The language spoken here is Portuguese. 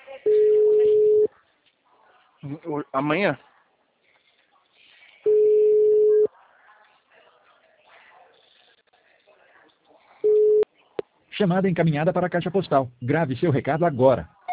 Amanhã? Chamada encaminhada para a caixa postal. Grave seu recado agora.